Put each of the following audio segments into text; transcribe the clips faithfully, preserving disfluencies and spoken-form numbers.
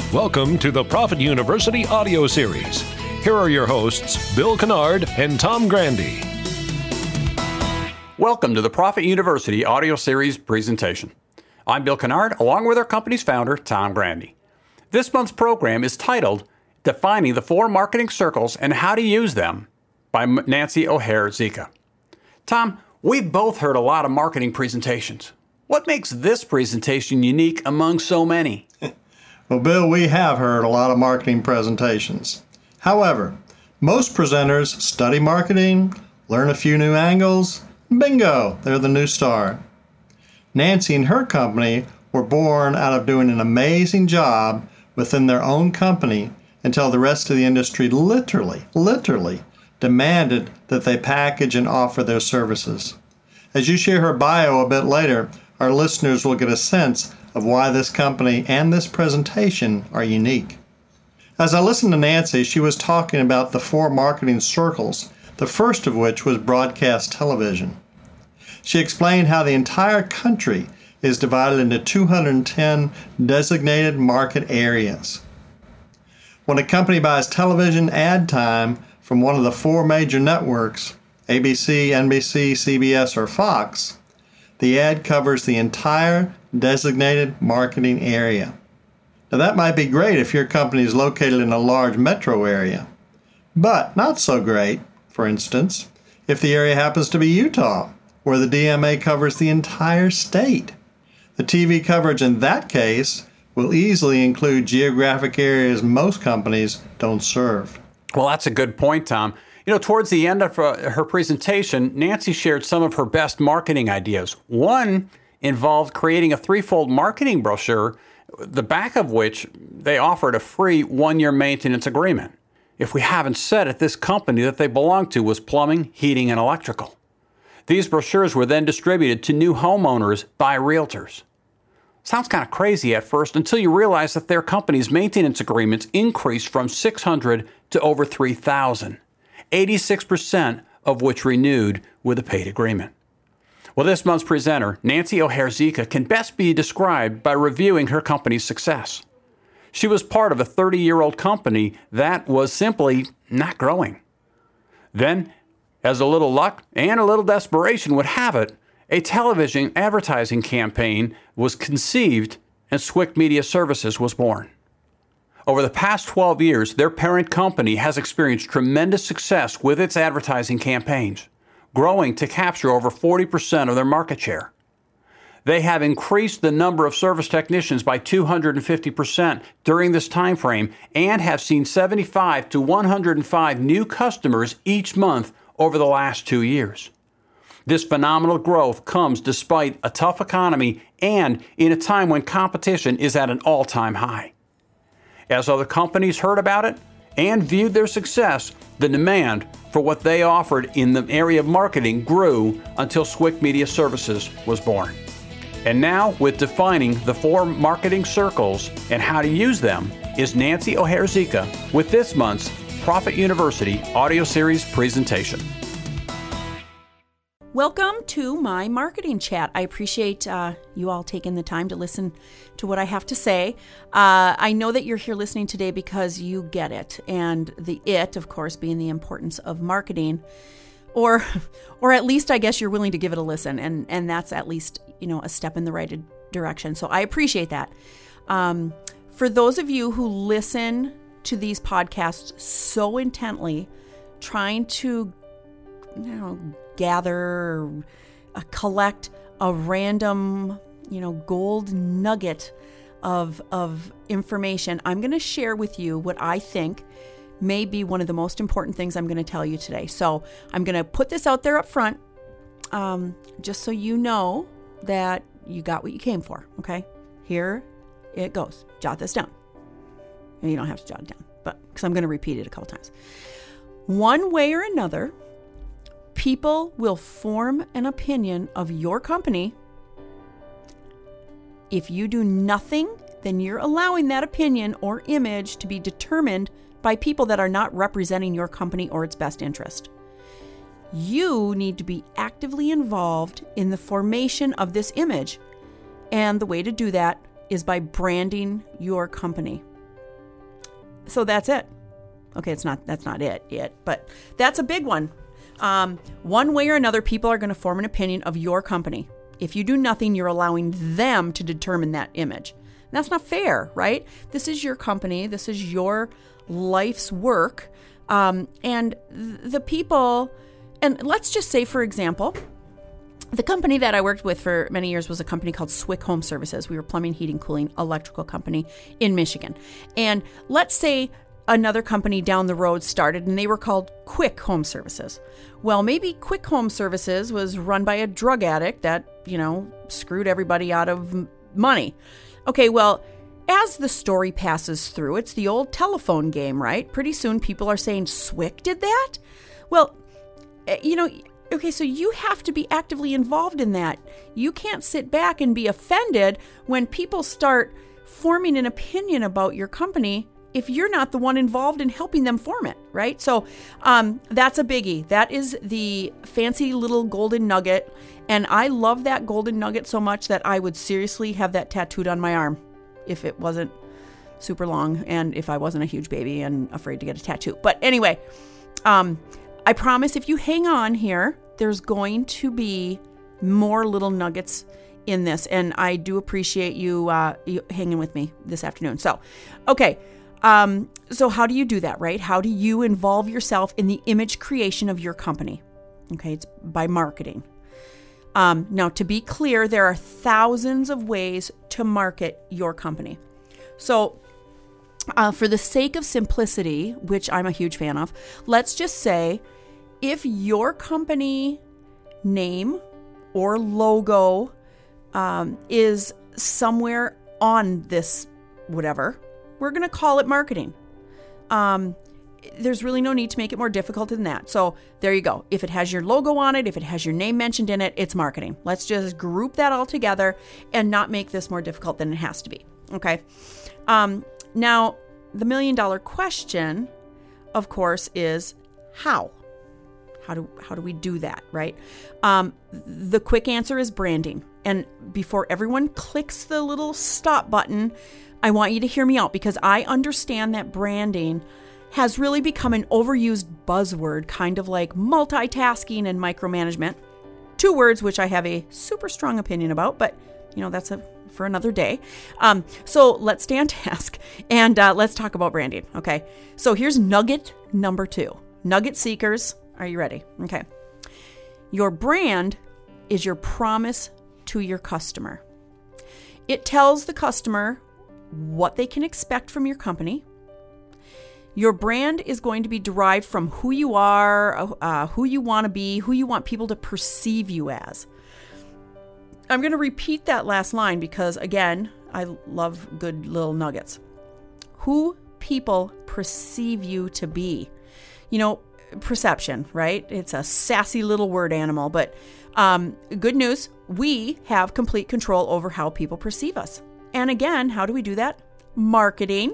Welcome to the Profit University audio series. Here are your hosts, Bill Kennard and Tom Grandy. Welcome to the Profit University audio series presentation. I'm Bill Kennard, along with our company's founder, Tom Grandy. This month's program is titled Defining the Four Marketing Circles and How to Use Them by Nancy O'Hare-Zika. Tom, we've both heard a lot of marketing presentations. What makes this presentation unique among so many? Well, Bill, we have heard a lot of marketing presentations. However, most presenters study marketing, learn a few new angles, and bingo, they're the new star. Nancy and her company were born out of doing an amazing job within their own company until the rest of the industry literally, literally demanded that they package and offer their services. As you share her bio a bit later, our listeners will get a sense of why this company and this presentation are unique. As I listened to Nancy, she was talking about the four marketing circles, the first of which was broadcast television. She explained how the entire country is divided into two hundred ten designated market areas. When a company buys television ad time from one of the four major networks, A B C, N B C, C B S, or Fox, the ad covers the entire designated marketing area. Now that might be great if your company is located in a large metro area, but not so great, for instance, if the area happens to be Utah, where the D M A covers the entire state. The T V coverage in that case will easily include geographic areas most companies don't serve. Well, that's a good point, Tom. You know, towards the end of uh, her presentation, Nancy shared some of her best marketing ideas. One involved creating a threefold marketing brochure, the back of which they offered a free one-year maintenance agreement. If we haven't said it, this company that they belonged to was plumbing, heating, and electrical. These brochures were then distributed to new homeowners by realtors. Sounds kind of crazy at first until you realize that their company's maintenance agreements increased from six hundred to over three thousand, eighty-six percent of which renewed with a paid agreement. Well, this month's presenter, Nancy O'Hare-Zika, can best be described by reviewing her company's success. She was part of a thirty-year-old company that was simply not growing. Then, as a little luck and a little desperation would have it, a television advertising campaign was conceived and Swick Media Services was born. Over the past twelve years, their parent company has experienced tremendous success with its advertising campaigns, growing to capture over forty percent of their market share. They have increased the number of service technicians by two hundred fifty percent during this time frame and have seen seventy-five to one hundred five new customers each month over the last two years. This phenomenal growth comes despite a tough economy and in a time when competition is at an all-time high. As other companies heard about it and viewed their success, the demand for what they offered in the area of marketing grew until Swick Media Services was born. And now, with defining the four marketing circles and how to use them, is Nancy O'Hare-Zika with this month's Profit University audio series presentation. Welcome to my marketing chat. I appreciate uh, you all taking the time to listen to what I have to say. Uh, I know that you're here listening today because you get it, and the it, of course, being the importance of marketing, or, or at least I guess you're willing to give it a listen, and and that's at least you know a step in the right direction. So I appreciate that. Um, for those of you who listen to these podcasts so intently, trying to you know. gather, uh, collect a random, you know, gold nugget of of information, I'm going to share with you what I think may be one of the most important things I'm going to tell you today. So I'm going to put this out there up front, um, just so you know that you got what you came for, okay? Here it goes. Jot this down. And you don't have to jot it down, but because I'm going to repeat it a couple times. One way or another, people will form an opinion of your company. If you do nothing, then you're allowing that opinion or image to be determined by people that are not representing your company or its best interest. You need to be actively involved in the formation of this image. And the way to do that is by branding your company. so that's it. Okay, it's not, that's not it yet, but that's a big one. Um, one way or another, people are going to form an opinion of your company. If you do nothing, you're allowing them to determine that image. And that's not fair, right? This is your company. This is your life's work. Um, and th- the people, and let's just say, for example, the company that I worked with for many years was a company called Swick Home Services. We were plumbing, heating, cooling, electrical company in Michigan. And let's say another company down the road started and they were called Quick Home Services. Well, maybe Quick Home Services was run by a drug addict that, you know, screwed everybody out of money. Okay, well, as the story passes through, it's the old telephone game, right? Pretty soon people are saying, Swick did that? Well, you know, okay, so you have to be actively involved in that. You can't sit back and be offended when people start forming an opinion about your company if you're not the one involved in helping them form it, right? So um, that's a biggie. That is the fancy little golden nugget. And I love that golden nugget so much that I would seriously have that tattooed on my arm if it wasn't super long and if I wasn't a huge baby and afraid to get a tattoo. But anyway, um, I promise if you hang on here, there's going to be more little nuggets in this. And I do appreciate you, uh, you hanging with me this afternoon. So, okay. Um, so how do you do that, right? How do you involve yourself in the image creation of your company? Okay, it's by marketing. Um, now, to be clear, there are thousands of ways to market your company. So uh, for the sake of simplicity, which I'm a huge fan of, let's just say if your company name or logo um, is somewhere on this whatever, we're going to call it marketing. Um, there's really no need to make it more difficult than that. So there you go. If it has your logo on it, if it has your name mentioned in it, it's marketing. Let's just group that all together and not make this more difficult than it has to be. Okay. Um, now, the million dollar question, of course, is how? How do, how do we do that, right? Um, the quick answer is branding. And before everyone clicks the little stop button, I want you to hear me out because I understand that branding has really become an overused buzzword, kind of like multitasking and micromanagement. Two words which I have a super strong opinion about, but you know, that's a for another day. Um, so let's stay on task and uh, let's talk about branding. Okay. So here's nugget number two. Nugget seekers, are you ready? Okay. Your brand is your promise to your customer. It tells the customer what they can expect from your company. Your brand is going to be derived from who you are, uh, who you want to be, who you want people to perceive you as. I'm going to repeat that last line because, again, I love good little nuggets. Who people perceive you to be. You know, perception, right? It's a sassy little word animal, but um, good news, we have complete control over how people perceive us. And again, how do we do that? Marketing.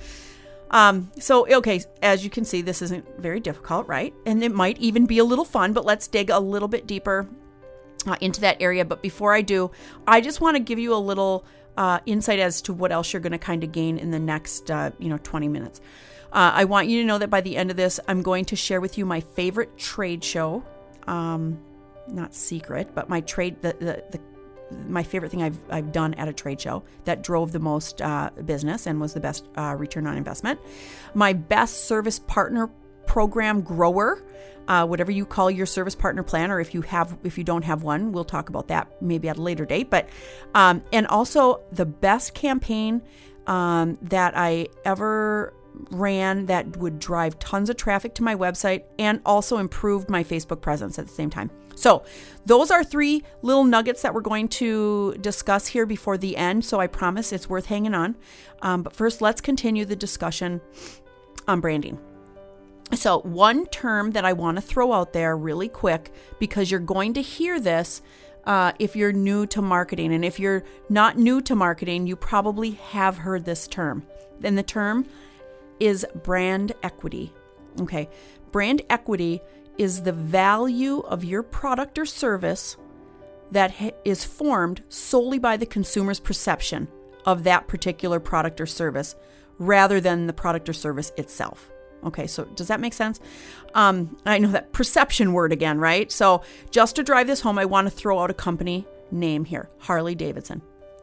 Um, so, okay, as you can see, this isn't very difficult, right? And it might even be a little fun, but let's dig a little bit deeper uh, into that area. But before I do, I just want to give you a little uh, insight as to what else you're going to kind of gain in the next, uh, you know, twenty minutes. Uh, I want you to know that by the end of this, I'm going to share with you my favorite trade show. Um, not secret, but my trade, the, the, the my favorite thing I've I've done at a trade show that drove the most uh, business and was the best uh, return on investment. My best service partner program grower, uh, whatever you call your service partner plan, or if you have if you don't have one, we'll talk about that maybe at a later date. But um, and also the best campaign um, that I ever ran that would drive tons of traffic to my website and also improved my Facebook presence at the same time. So those are three little nuggets that we're going to discuss here before the end. So I promise it's worth hanging on. Um, but first, let's continue the discussion on branding. So one term that I want to throw out there really quick, because you're going to hear this uh, if you're new to marketing. And if you're not new to marketing, you probably have heard this term. And the term is brand equity. Okay. Brand equity is the value of your product or service that ha- is formed solely by the consumer's perception of that particular product or service, rather than the product or service itself. Okay, so does that make sense? Um, I know that perception word again, right? So just to drive this home, I want to throw out a company name here, Harley Davidson.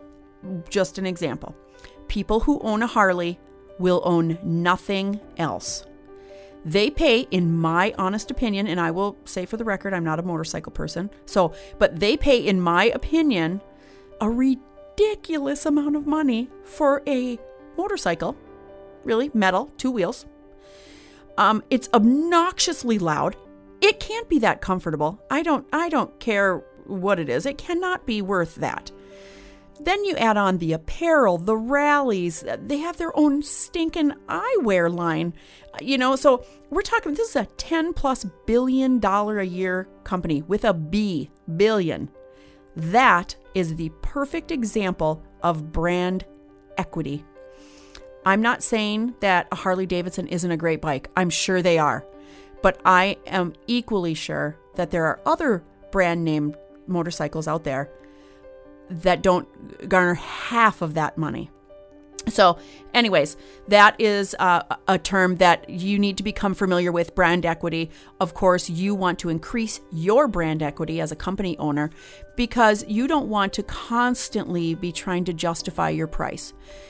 Just an example. People who own a Harley will own nothing else. They pay, in my honest opinion, and I will say for the record, I'm not a motorcycle person, so, but they pay, in my opinion, a ridiculous amount of money for a motorcycle. Really, metal, two wheels. Um, it's obnoxiously loud. It can't be that comfortable. I don't, I don't care what it is. It cannot be worth that. Then you add on the apparel, the rallies. They have their own stinking eyewear line. You know, so we're talking, this is a ten plus billion dollar a year company with a B, billion. That is the perfect example of brand equity. I'm not saying that a Harley Davidson isn't a great bike. I'm sure they are. But I am equally sure that there are other brand name motorcycles out there that don't garner half of that money. So anyways, that is uh, a term that you need to become familiar with, brand equity. Of course, you want to increase your brand equity as a company owner because you don't want to constantly be trying to justify your price.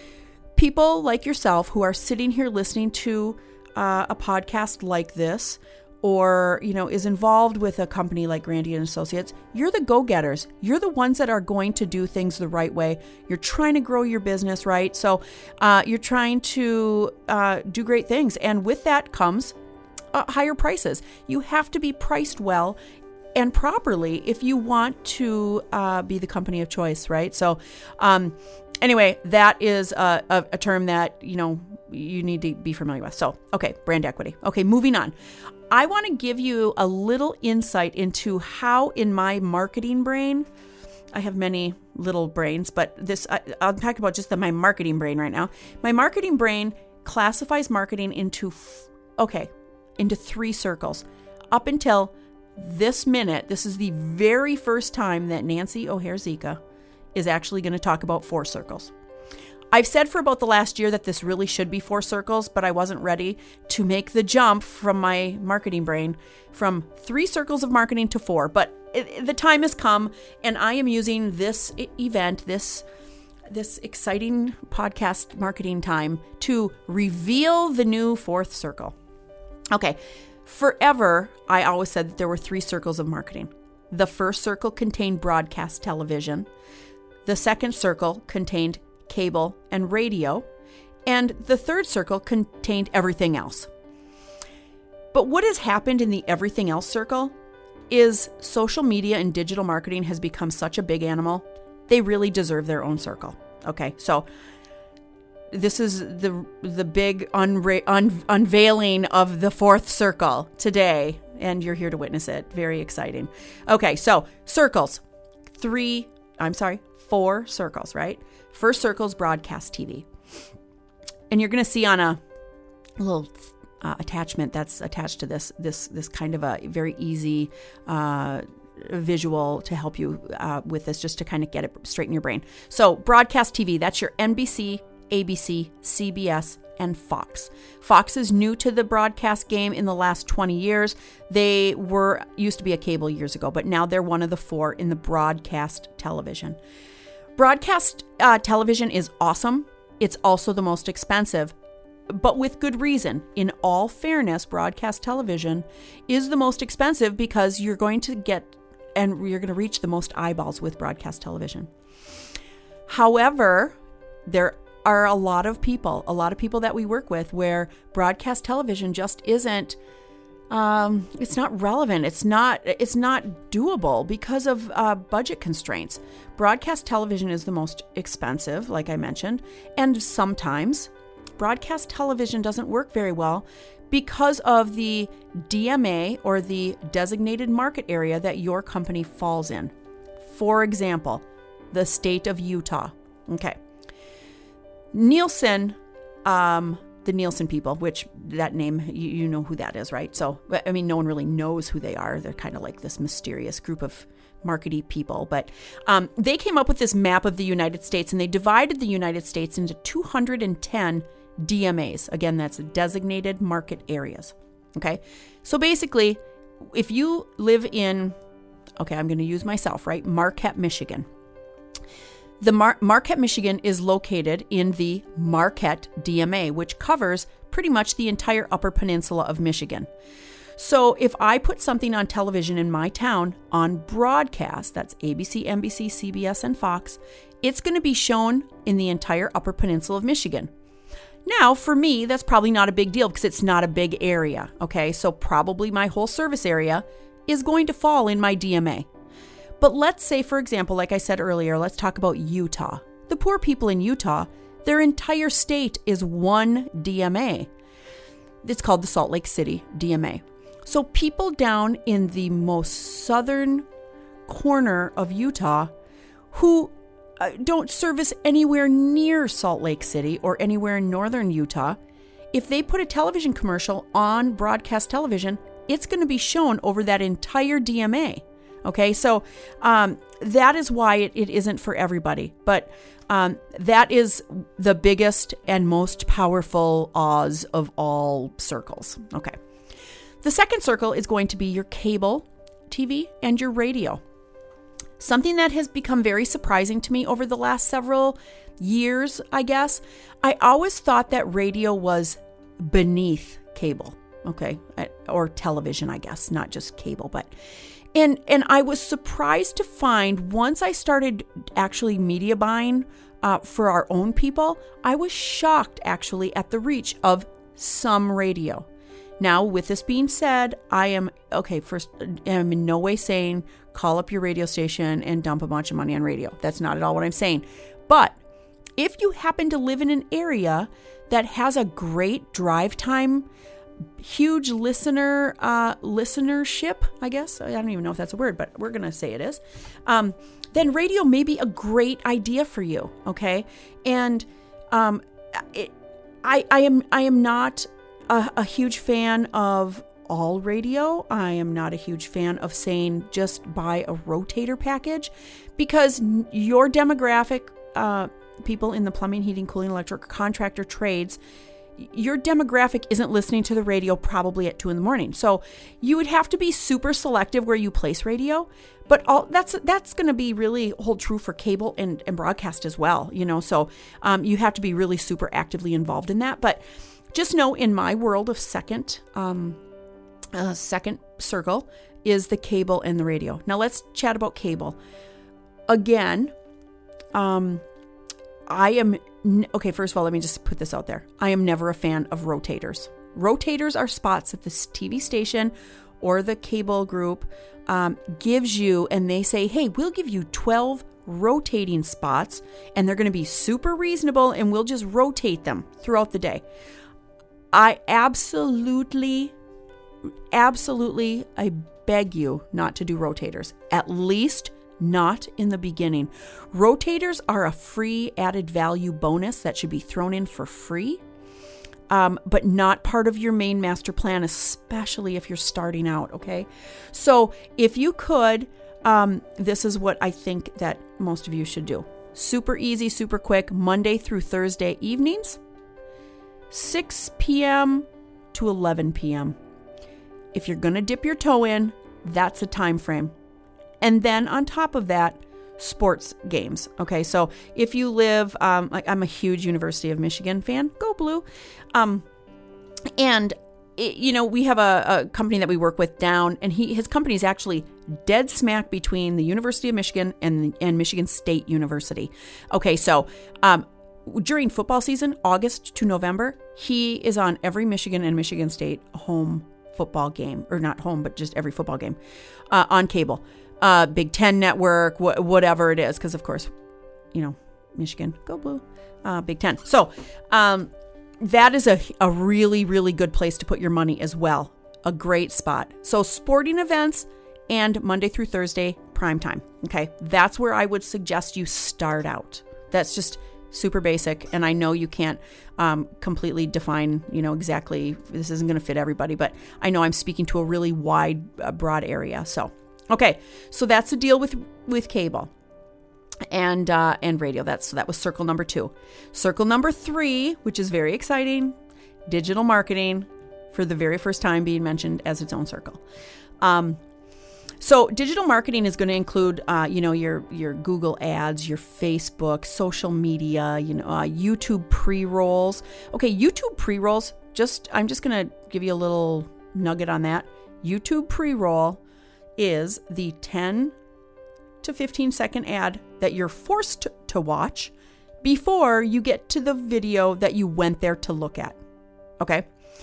People like yourself who are sitting here listening to uh, a podcast like this, or, you know, is involved with a company like Grandy and Associates, you're the go-getters. You're the ones that are going to do things the right way. You're trying to grow your business, right? So uh, you're trying to uh, do great things. And with that comes uh, higher prices. You have to be priced well and properly if you want to uh, be the company of choice, right? So um, anyway, that is a, a, a term that, you know, you need to be familiar with. So, okay, brand equity. Okay, moving on. I want to give you a little insight into how in my marketing brain, I have many little brains, but this, I, I'll talk about just the, my marketing brain right now. My marketing brain classifies marketing into, okay, into three circles. Up until this minute, this is the very first time that Nancy O'Hare-Zika is actually going to talk about four circles. I've said for about the last year that this really should be four circles, but I wasn't ready to make the jump from my marketing brain from three circles of marketing to four. But it, the time has come, and I am using this event, this this exciting podcast marketing time to reveal the new fourth circle. Okay, forever, I always said that there were three circles of marketing. The first circle contained broadcast television. The second circle contained cable and radio, and the third circle contained everything else. But what has happened in the everything else circle is social media and digital marketing has become such a big animal. They really deserve their own circle. Okay, so this is the the big unra- un- unveiling of the fourth circle today, and you're here to witness it. Very exciting. Okay, so circles. Three, I'm sorry, four circles, right? First circle is broadcast T V. And you're going to see on a little uh, attachment that's attached to this, this, this kind of a very easy uh, visual to help you uh, with this, just to kind of get it straight in your brain. So broadcast T V, that's your N B C, A B C, C B S, and Fox. Fox is new to the broadcast game in the last twenty years. They were used to be a cable years ago, but now they're one of the four in the broadcast television. Broadcast uh, television is awesome. It's also the most expensive, but with good reason. In all fairness, broadcast television is the most expensive because you're going to get and you're going to reach the most eyeballs with broadcast television. However, there are a lot of people, a lot of people that we work with where broadcast television just isn't Um, it's not relevant. It's not, it's not doable because of uh, budget constraints. Broadcast television is the most expensive, like I mentioned, and sometimes broadcast television doesn't work very well because of the D M A or the designated market area that your company falls in. For example, the state of Utah. Okay. Nielsen, um, the Nielsen people, which that name, you, you know who that is, right? So, I mean, no one really knows who they are. They're kind of like this mysterious group of markety people. But um, they came up with this map of the United States, and they divided the United States into two hundred ten D M As. Again, that's designated market areas. Okay. So basically, if you live in, okay, I'm going to use myself, right? Marquette, Michigan. The Mar- Marquette, Michigan is located in the Marquette D M A, which covers pretty much the entire Upper Peninsula of Michigan. So if I put something on television in my town on broadcast, that's A B C, N B C, C B S, and Fox, it's going to be shown in the entire Upper Peninsula of Michigan. Now, for me, that's probably not a big deal because it's not a big area, okay? So probably my whole service area is going to fall in my D M A. But let's say, for example, like I said earlier, let's talk about Utah. The poor people in Utah, their entire state is one D M A. It's called the Salt Lake City D M A. So people down in the most southern corner of Utah who uh, don't service anywhere near Salt Lake City or anywhere in northern Utah, if they put a television commercial on broadcast television, it's going to be shown over that entire D M A. Okay, so um, that is why it, it isn't for everybody. But um, that is the biggest and most powerful Oz of all circles. Okay. The second circle is going to be your cable T V and your radio. Something that has become very surprising to me over the last several years, I guess. I always thought that radio was beneath cable, okay, or television, I guess, not just cable, but and and I was surprised to find once I started actually media buying uh, for our own people, I was shocked actually at the reach of some radio. Now, with this being said, I am, okay, first, I'm in no way saying call up your radio station and dump a bunch of money on radio. That's not at all what I'm saying. But if you happen to live in an area that has a great drive time, huge listener, uh, listenership, I guess, I don't even know if that's a word, but we're going to say it is, um, then radio may be a great idea for you, okay? And um, it, I, I am, I am not A, a huge fan of all radio. I am not a huge fan of saying just buy a rotator package because your demographic, uh, people in the plumbing, heating, cooling, electric, contractor trades, your demographic isn't listening to the radio probably at two in the morning. So you would have to be super selective where you place radio, but all that's, that's going to be really hold true for cable and, and broadcast as well, you know, so um, you have to be really super actively involved in that. But just know in my world of second, um, uh, second circle is the cable and the radio. Now let's chat about cable. Again, um, I am, n- okay, first of all, let me just put this out there. I am never a fan of rotators. Rotators are spots that this T V station or the cable group um, gives you, and they say, hey, we'll give you twelve rotating spots, and they're going to be super reasonable, and we'll just rotate them throughout the day. I absolutely, absolutely, I beg you not to do rotators, at least not in the beginning. Rotators are a free added value bonus that should be thrown in for free, um, but not part of your main master plan, especially if you're starting out, okay? So if you could, um, this is what I think that most of you should do. Super easy, super quick, Monday through Thursday evenings, six p.m. to eleven p.m. If you're going to dip your toe in, that's a time frame. And then on top of that, sports games. Okay, so if you live, um, like I'm a huge University of Michigan fan, go Blue. Um, and, it, you know, we have a, a company that we work with down, and he his company is actually dead smack between the University of Michigan and, and Michigan State University. Okay, so um, during football season, August to November, he is on every Michigan and Michigan State home football game, or not home, but just every football game uh, on cable, uh, Big Ten Network, wh- whatever it is, because of course, you know, Michigan, go Blue, uh, Big Ten. So um, that is a, a really, really good place to put your money as well. A great spot. So sporting events and Monday through Thursday, prime time. Okay, that's where I would suggest you start out. That's just super basic, and I know you can't um, completely define, you know, exactly, this isn't going to fit everybody, but I know I'm speaking to a really wide, uh, broad area. So, okay, so that's the deal with, with cable. and uh, and radio. That's so that was circle number two. Circle number three, which is very exciting, digital marketing, for the very first time being mentioned as its own circle. Um, so digital marketing is going to include, uh, you know, your your Google ads, your Facebook, social media, you know, uh, YouTube pre-rolls. Okay, YouTube pre-rolls. Just I'm just going to give you a little nugget on that. YouTube pre-roll is the ten to fifteen second ad that you're forced to watch before you get to the video that you went there to look at. Okay.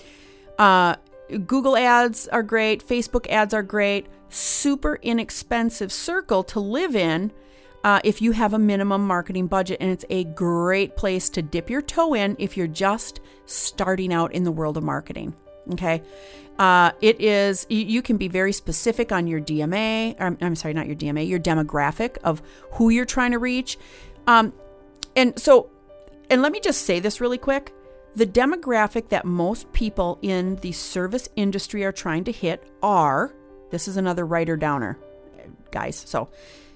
Uh, Google ads are great. Facebook ads are great. Super inexpensive circle to live in uh, if you have a minimum marketing budget. And it's a great place to dip your toe in if you're just starting out in the world of marketing. Okay. Uh, it is, you, you can be very specific on your D M A. I'm, I'm sorry, not your D M A, your demographic of who you're trying to reach. Um, and so, and let me just say this really quick. The demographic that most people in the service industry are trying to hit are, this is another writer downer, guys. So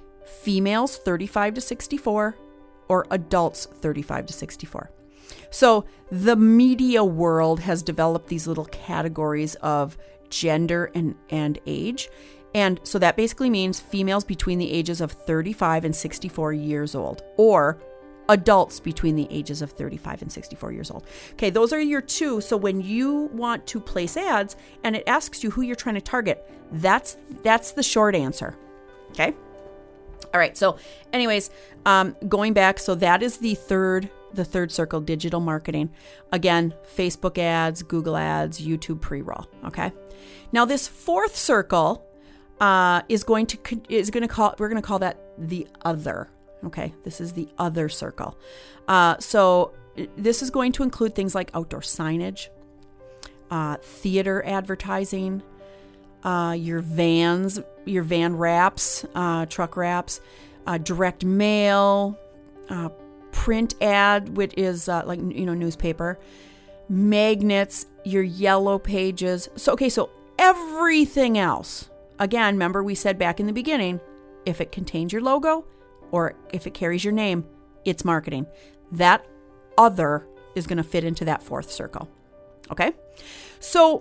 females thirty-five to sixty-four or adults thirty-five to sixty-four. So the media world has developed these little categories of gender and, and age. And so that basically means females between the ages of thirty-five and sixty-four years old, or adults between the ages of thirty-five and sixty-four years old. Okay, those are your two. So when you want to place ads and it asks you who you're trying to target, that's that's the short answer. Okay? All right. So anyways, um, going back, so that is the third the third circle, digital marketing. Again, Facebook ads, Google ads, YouTube pre-roll. Okay. Now this fourth circle uh, is going to is going to call we're going to call that the other. Okay, this is the other circle. Uh, so this is going to include things like outdoor signage, uh, theater advertising, uh, your vans, your van wraps, uh, truck wraps, uh, direct mail, uh, print ad, which is uh, like, you know, newspaper, magnets, your yellow pages. So, okay, so everything else, again, remember we said back in the beginning, if it contains your logo, or if it carries your name, it's marketing. That other is going to fit into that fourth circle. Okay? So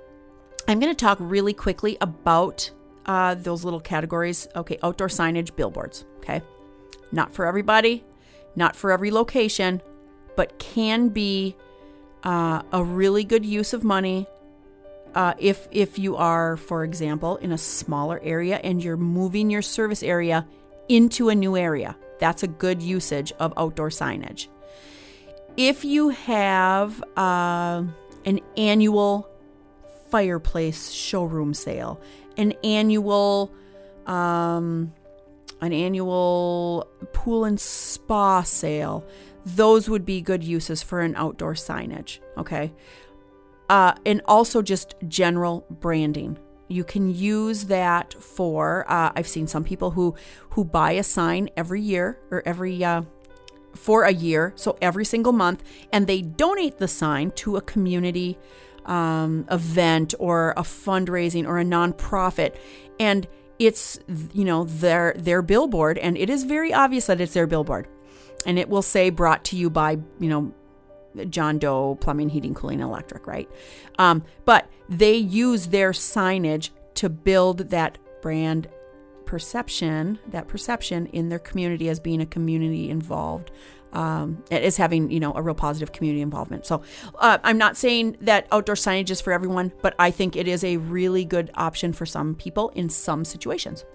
I'm going to talk really quickly about uh, those little categories. Okay, outdoor signage, billboards. Okay? Not for everybody, not for every location, but can be uh, a really good use of money uh, if if you are, for example, in a smaller area and you're moving your service area into a new area. That's a good usage of outdoor signage. If you have uh, an annual fireplace showroom sale, an annual um, an annual pool and spa sale, those would be good uses for an outdoor signage. Okay, uh, and also just general branding. You can use that for, uh, I've seen some people who, who buy a sign every year or every, uh, for a year. So every single month, and they donate the sign to a community, um, event or a fundraising or a nonprofit. And it's, you know, their, their billboard, and it is very obvious that it's their billboard, and it will say brought to you by, you know, John Doe Plumbing, Heating, Cooling, Electric, right? Um, but they use their signage to build that brand perception, that perception in their community as being a community involved, um, as having, you know, a real positive community involvement. So uh, I'm not saying that outdoor signage is for everyone, but I think it is a really good option for some people in some situations.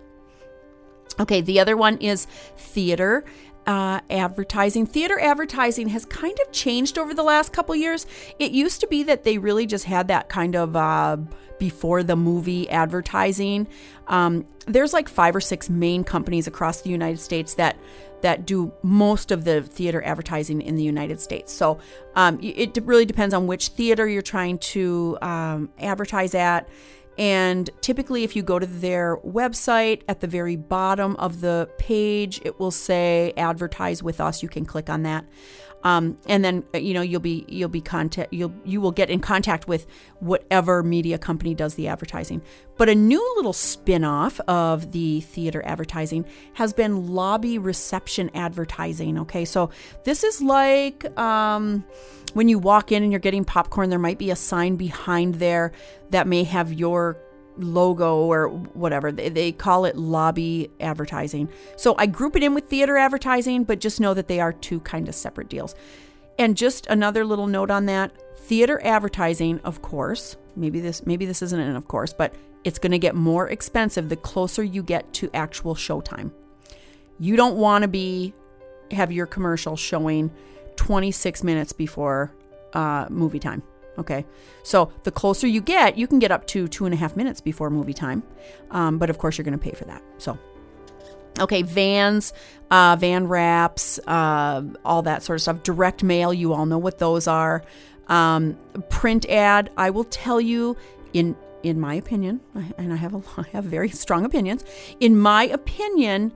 Okay, the other one is theater. Uh, advertising. Theater advertising has kind of changed over the last couple years. It used to be that they really just had that kind of uh, before the movie advertising. Um, there's like five or six main companies across the United States that that do most of the theater advertising in the United States. So um, it really depends on which theater you're trying to um, advertise at. And typically, if you go to their website, at the very bottom of the page, it will say advertise with us. You can click on that. Um, and then you know you'll be you'll be contact you'll you will get in contact with whatever media company does the advertising. But a new little spin-off of the theater advertising has been lobby reception advertising. Okay, so this is like um, when you walk in and you're getting popcorn, there might be a sign behind there that may have your logo or whatever. They, they call it lobby advertising. So I group it in with theater advertising, but just know that they are two kind of separate deals. And just another little note on that, theater advertising, of course, maybe this maybe this isn't an of course, but it's going to get more expensive the closer you get to actual showtime. You don't want to be have your commercial showing twenty-six minutes before uh, movie time. Okay, so the closer you get, you can get up to two and a half minutes before movie time. Um, but of course, you're going to pay for that. So, okay, vans, uh, van wraps, uh, all that sort of stuff. Direct mail, you all know what those are. Um, print ad, I will tell you, in in my opinion, and I have a, I have very strong opinions. In my opinion,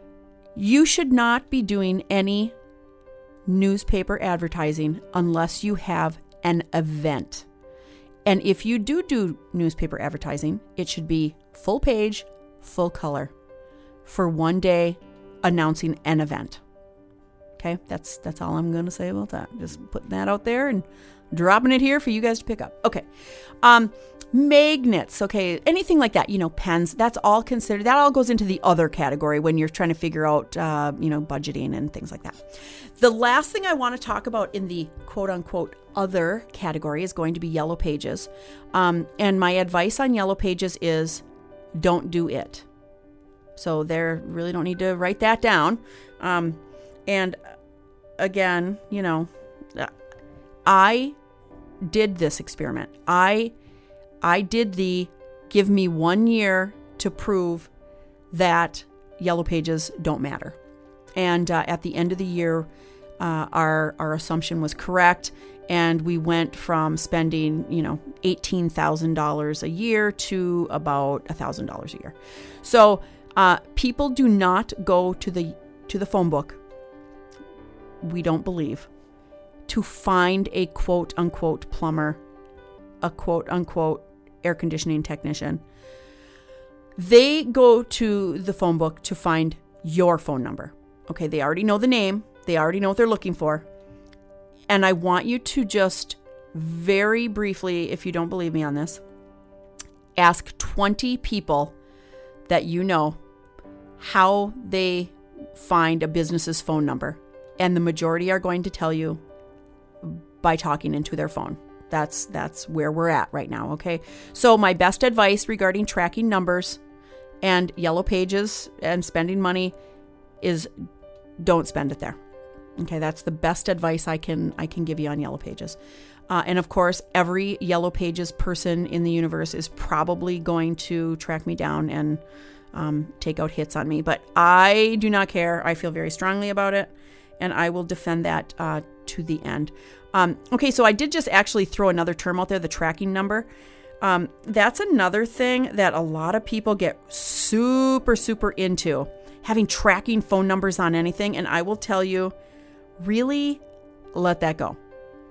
you should not be doing any newspaper advertising unless you have an event. And if you do do newspaper advertising, it should be full page, full color for one day announcing an event. Okay, that's that's all I'm going to say about that. Just putting that out there and dropping it here for you guys to pick up. Okay. Um, magnets. Okay. Anything like that, you know, pens, that's all considered, that all goes into the other category when you're trying to figure out, uh, you know, budgeting and things like that. The last thing I want to talk about in the quote unquote other category is going to be Yellow Pages. Um, and my advice on Yellow Pages is don't do it. So there really don't need to write that down. Um, and again, you know, I did this experiment. I I did the give me one year to prove that Yellow Pages don't matter. And uh, at the end of the year, uh, our our assumption was correct, and we went from spending, you know, eighteen thousand dollars a year to about one thousand dollars a year. So uh, people do not go to the to the phone book. We don't believe, to find a quote unquote plumber, a quote unquote air conditioning technician. They go to the phone book to find your phone number. Okay, they already know the name. They already know what they're looking for. And I want you to just very briefly, if you don't believe me on this, ask twenty people that you know how they find a business's phone number. And the majority are going to tell you by talking into their phone. That's that's where we're at right now, okay? So my best advice regarding tracking numbers and Yellow Pages and spending money is don't spend it there. Okay, that's the best advice I can I can give you on Yellow Pages. Uh, and of course, every Yellow Pages person in the universe is probably going to track me down and um, take out hits on me. But I do not care. I feel very strongly about it, and I will defend that uh, to the end. Um, okay, so I did just actually throw another term out there, the tracking number. Um, that's another thing that a lot of people get super, super into, having tracking phone numbers on anything. And I will tell you, really let that go.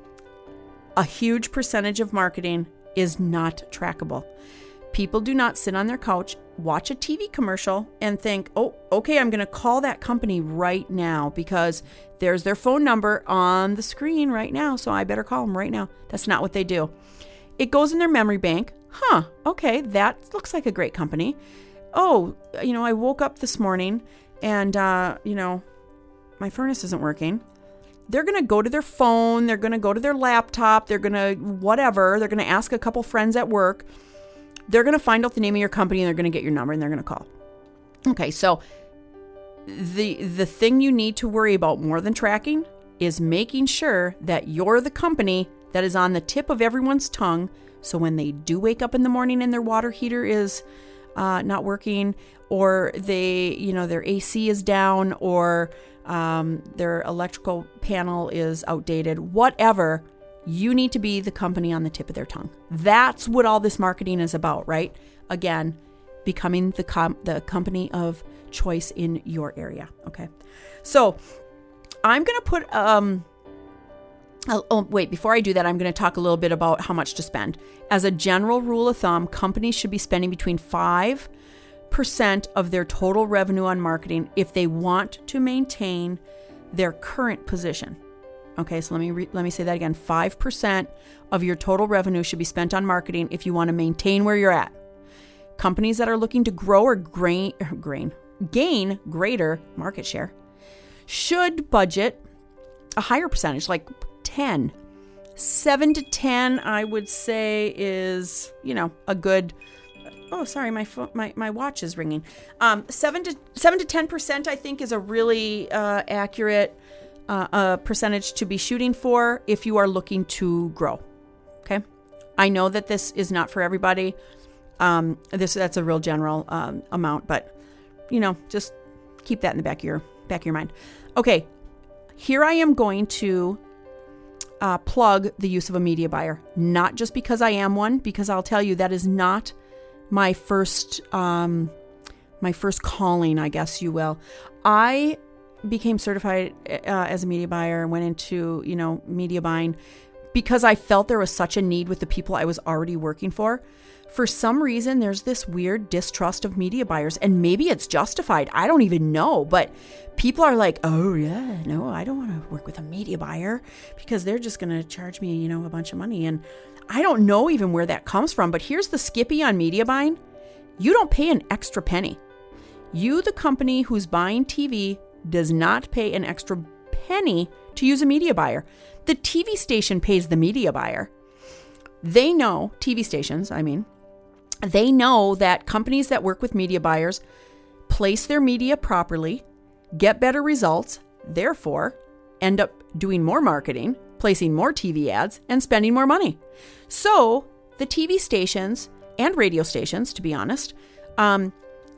A huge percentage of marketing is not trackable. People do not sit on their couch, watch a T V commercial and think, oh, okay, I'm going to call that company right now because there's their phone number on the screen right now, so I better call them right now. That's not what they do. It goes in their memory bank. Huh, okay, that looks like a great company. Oh, you know, I woke up this morning and, uh, you know, my furnace isn't working. They're going to go to their phone. They're going to go to their laptop. They're going to whatever. They're going to ask a couple friends at work. They're going to find out the name of your company, and they're going to get your number, and they're going to call. Okay, so the the thing you need to worry about more than tracking is making sure that you're the company that is on the tip of everyone's tongue. So when they do wake up in the morning and their water heater is uh, not working, or they, you know, their A C is down, or um, their electrical panel is outdated, whatever, you need to be the company on the tip of their tongue. That's what all this marketing is about, right? Again, becoming the com- the company of choice in your area. Okay, so I'm gonna put um, Oh, oh, wait, before I do that, I'm going to talk a little bit about how much to spend. As a general rule of thumb, companies should be spending between five percent of their total revenue on marketing if they want to maintain their current position. Okay, so let me re- let me say that again. five percent of your total revenue should be spent on marketing if you want to maintain where you're at. Companies that are looking to grow or grain, grain, gain greater market share should budget a higher percentage, like ten. seven to ten, I would say, is, you know, a good... Oh, sorry, my phone, my my watch is ringing. Um, seven to seven to ten percent, I think, is a really uh, accurate uh, uh, percentage to be shooting for if you are looking to grow. Okay, I know that this is not for everybody. Um, this that's a real general um, amount, but you know, just keep that in the back of your back of your mind. Okay, here I am going to uh, plug the use of a media buyer, not just because I am one, because I'll tell you that is not my first, um, my first calling, I guess you will. I became certified uh, as a media buyer and went into, you know, media buying because I felt there was such a need with the people I was already working for. For some reason, there's this weird distrust of media buyers, and maybe it's justified. I don't even know, but people are like, oh yeah, no, I don't want to work with a media buyer because they're just going to charge me, you know, a bunch of money. And I don't know even where that comes from, but here's the Skippy on media buying. You don't pay an extra penny. You, the company who's buying T V, does not pay an extra penny to use a media buyer. The T V station pays the media buyer. They know, T V stations, I mean, they know that companies that work with media buyers place their media properly, get better results, therefore end up doing more marketing, placing more T V ads, and spending more money. So the T V stations and radio stations, to be honest, um,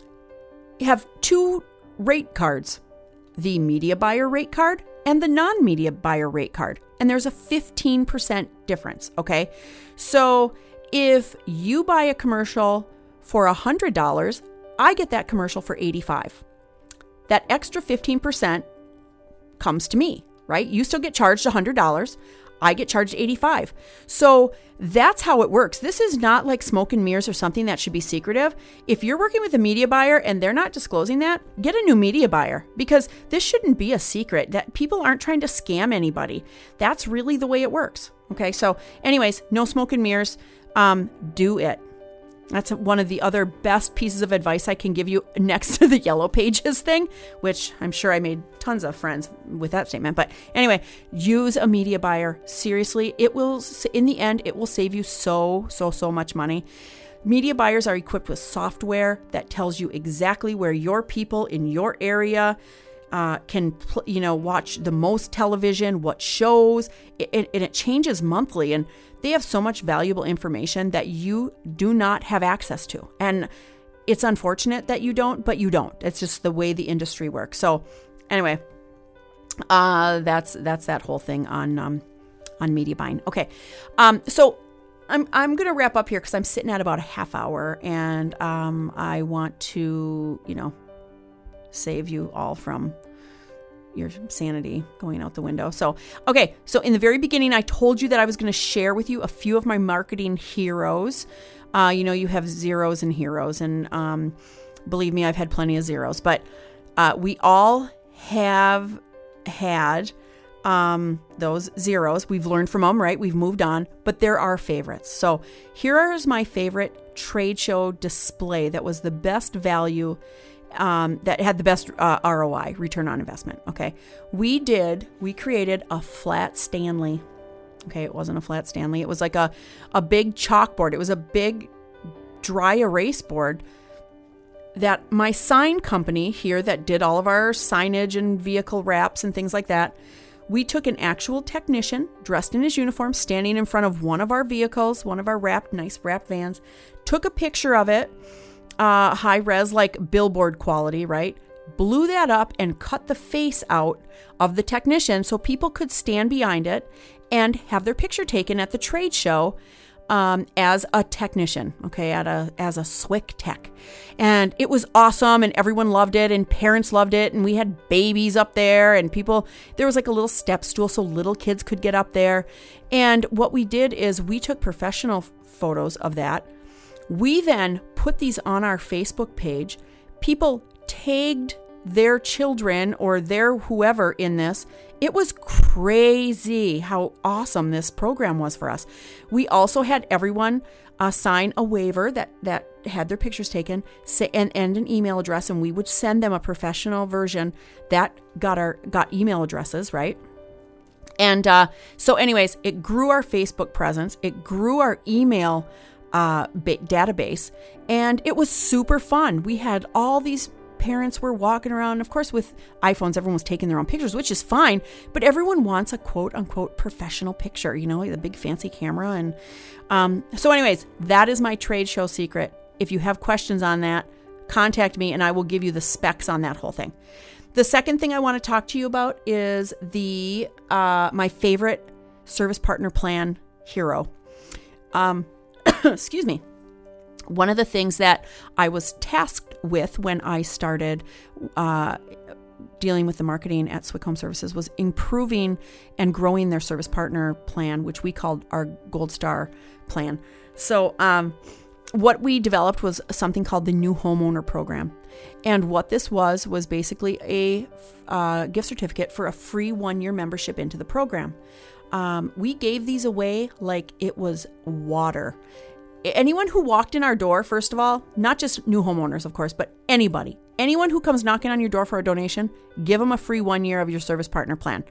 have two rate cards, the media buyer rate card and the non-media buyer rate card. And there's a fifteen percent difference, okay? So if you buy a commercial for one hundred dollars, I get that commercial for eighty-five dollars. That extra fifteen percent comes to me, right? You still get charged one hundred dollars. I get charged eighty-five dollars. So that's how it works. This is not like smoke and mirrors or something that should be secretive. If you're working with a media buyer and they're not disclosing that, get a new media buyer, because this shouldn't be a secret. That people aren't trying to scam anybody. That's really the way it works. Okay. So anyways, no smoke and mirrors. Um, do it. That's one of the other best pieces of advice I can give you next to the Yellow Pages thing, which I'm sure I made tons of friends with that statement. But anyway, use a media buyer. Seriously, it will, in the end, it will save you so, so, so much money. Media buyers are equipped with software that tells you exactly where your people in your area uh, can, you know, watch the most television, what shows, it, it, and it changes monthly. And they have so much valuable information that you do not have access to. And it's unfortunate that you don't, but you don't. It's just the way the industry works. So anyway, uh, that's that's that whole thing on um, on media buying. Okay. Um, so I'm I'm going to wrap up here because I'm sitting at about a half hour, and um, I want to, you know, save you all from your sanity going out the window. So, okay. So in the very beginning, I told you that I was going to share with you a few of my marketing heroes. Uh, you know, you have zeros and heroes, and um, believe me, I've had plenty of zeros, but uh, we all have had um, those zeros. We've learned from them, right? We've moved on, but there are favorites. So here is my favorite trade show display that was the best value, Um, that had the best uh, R O I, return on investment. Okay. We did, we created a flat Stanley. Okay. It wasn't a flat Stanley. It was like a, a big chalkboard. It was a big dry erase board that my sign company here that did all of our signage and vehicle wraps and things like that. We took an actual technician dressed in his uniform, standing in front of one of our vehicles, one of our wrapped, nice wrapped vans, took a picture of it. Uh, high res, like billboard quality, right? Blew that up and cut the face out of the technician so people could stand behind it and have their picture taken at the trade show um, as a technician, okay, at a as a S W I C tech. And it was awesome, and everyone loved it, and parents loved it, and we had babies up there, and people, there was like a little step stool so little kids could get up there. And what we did is we took professional f- photos of that. We then put these on our Facebook page. People tagged their children or their whoever in this. It was crazy how awesome this program was for us. We also had everyone uh, sign a waiver that, that had their pictures taken say, and, and an email address, and we would send them a professional version that got our got email addresses, right? And uh, so anyways, it grew our Facebook presence. It grew our email uh, ba- database, and it was super fun. We had all these parents were walking around. Of course, with iPhones, everyone was taking their own pictures, which is fine. But everyone wants a quote unquote professional picture, you know, the big fancy camera. And um, so anyways, that is my trade show secret. If you have questions on that, contact me and I will give you the specs on that whole thing. The second thing I want to talk to you about is the uh, my favorite service partner plan, Hero. Um, excuse me. One of the things that I was tasked with when I started uh, dealing with the marketing at Swick Home Services was improving and growing their service partner plan, which we called our Gold Star plan. So um, what we developed was something called the New Homeowner Program. And what this was, was basically a uh, gift certificate for a free one-year membership into the program. Um, we gave these away like it was water. Anyone who walked in our door, first of all, not just new homeowners, of course, but anybody, anyone who comes knocking on your door for a donation, give them a free one year of your service partner plan.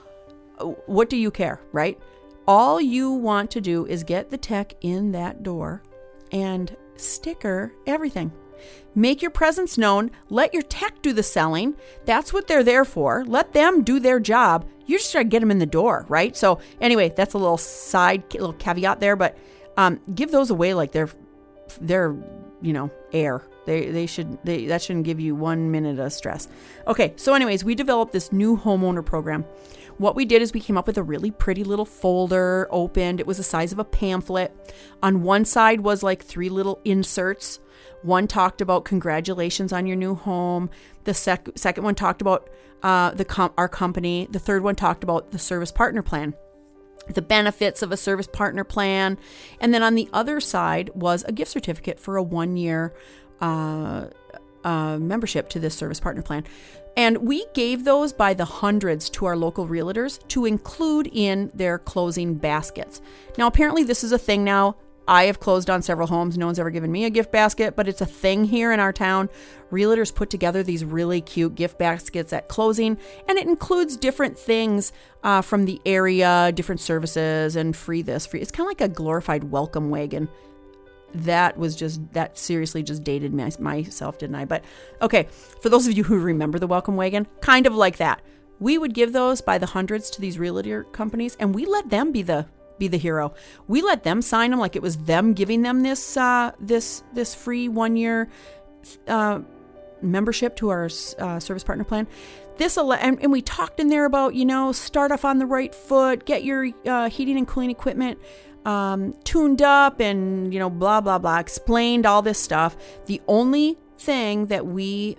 What do you care, right? All you want to do is get the tech in that door and sticker everything. Make your presence known. Let your tech do the selling. That's what they're there for. Let them do their job. You just try to get them in the door, right? So anyway, that's a little side, little caveat there, but Um, give those away like they're, they're, you know, air. They they should, they that shouldn't give you one minute of stress. Okay, so anyways, we developed this new homeowner program. What we did is we came up with a really pretty little folder, opened. It was the size of a pamphlet. On one side was like three little inserts. One talked about congratulations on your new home. The sec- second one talked about uh, the com- our company. The third one talked about the service partner plan, the benefits of a service partner plan. And then on the other side was a gift certificate for a one-year uh, uh, membership to this service partner plan. And we gave those by the hundreds to our local realtors to include in their closing baskets. Now, apparently this is a thing now. I have closed on several homes. No one's ever given me a gift basket, but it's a thing here in our town. Realtors put together these really cute gift baskets at closing, and it includes different things uh, from the area, different services, and free this, free. It's kind of like a glorified welcome wagon. That was just, that seriously just dated my, myself, didn't I? But okay, for those of you who remember the welcome wagon, kind of like that. We would give those by the hundreds to these realtor companies, and we let them be the be the hero. We let them sign them like it was them giving them this uh, this this free one year uh, membership to our uh, service partner plan. This ele- and, and we talked in there about, you know, start off on the right foot, get your uh, heating and cooling equipment um, tuned up, and you know, blah blah blah. Explained all this stuff. The only thing that we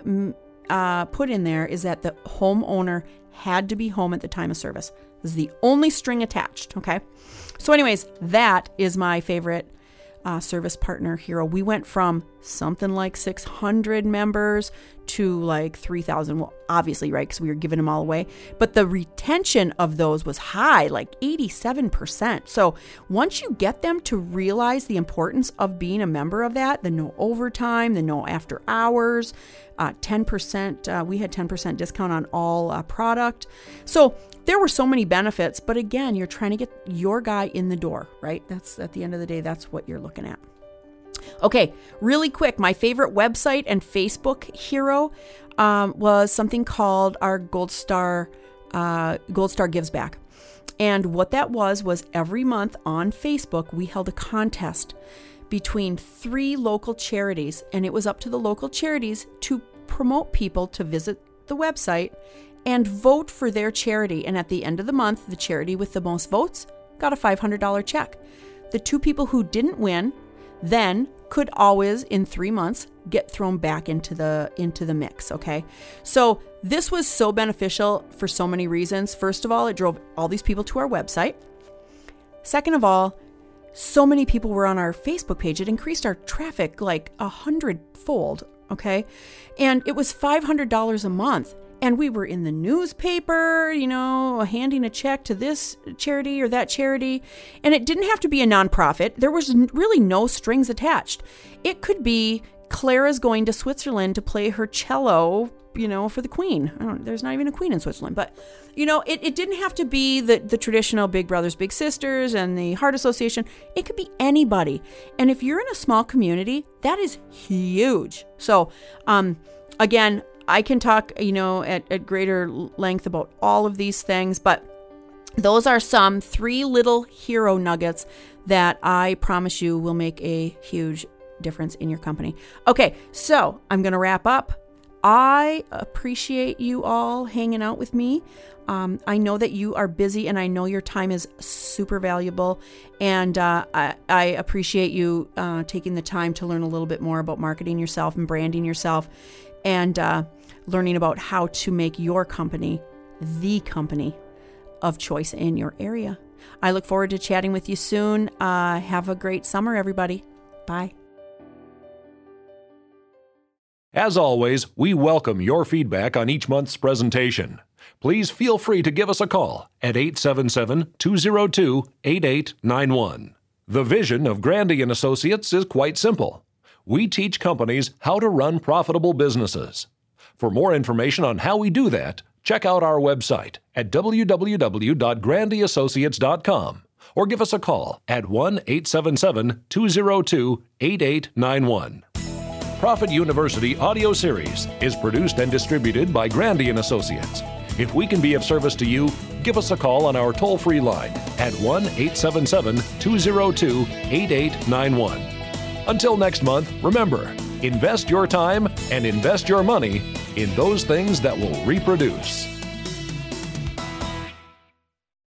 uh, put in there is that the homeowner had to be home at the time of service. This is the only string attached. Okay. So anyways, that is my favorite uh, service partner hero. We went from something like six hundred members to like three thousand. Well, obviously, right, because we were giving them all away. But the retention of those was high, like eighty-seven percent. So once you get them to realize the importance of being a member of that, the no overtime, the no after hours, uh, ten percent, uh, we had ten percent discount on all uh, product. So there were so many benefits, but again, you're trying to get your guy in the door, right? That's at the end of the day, that's what you're looking at. Okay, really quick, my favorite website and Facebook hero um, was something called our Gold Star, uh, Gold Star Gives Back. And what that was, was every month on Facebook, we held a contest between three local charities, and it was up to the local charities to promote people to visit the website and vote for their charity. And at the end of the month, the charity with the most votes got a five hundred dollars check. the two people who didn't win then could always, in three months, get thrown back into the into the mix, okay? So this was so beneficial for so many reasons. First of all, it drove all these people to our website. Second of all, so many people were on our Facebook page. It increased our traffic like a hundredfold, okay? And it was five hundred dollars a month. And we were in the newspaper, you know, handing a check to this charity or that charity. And it didn't have to be a nonprofit. There was really no strings attached. It could be Clara's going to Switzerland to play her cello, you know, for the Queen. I don't, there's not even a Queen in Switzerland. But, you know, it, it didn't have to be the, the traditional Big Brothers, Big Sisters and the Heart Association. It could be anybody. And if you're in a small community, that is huge. So, um, again, I can talk, you know, at, at greater length about all of these things, but those are some three little hero nuggets that I promise you will make a huge difference in your company. Okay, so I'm going to wrap up. I appreciate you all hanging out with me. Um, I know that you are busy, and I know your time is super valuable, and uh, I, I appreciate you uh, taking the time to learn a little bit more about marketing yourself and branding yourself, and uh, learning about how to make your company the company of choice in your area. I look forward to chatting with you soon. Uh, have a great summer, everybody. Bye. As always, we welcome your feedback on each month's presentation. Please feel free to give us a call at eight seven seven, two zero two, eight eight nine one. The vision of Grandy and Associates is quite simple. We teach companies how to run profitable businesses. For more information on how we do that, check out our website at w w w dot grandy associates dot com or give us a call at one eight seven seven, two zero two, eight eight nine one. Profit University audio series is produced and distributed by Grandy and Associates. If we can be of service to you, give us a call on our toll-free line at one eight seven seven, two zero two, eight eight nine one. Until next month, remember, invest your time and invest your money in those things that will reproduce.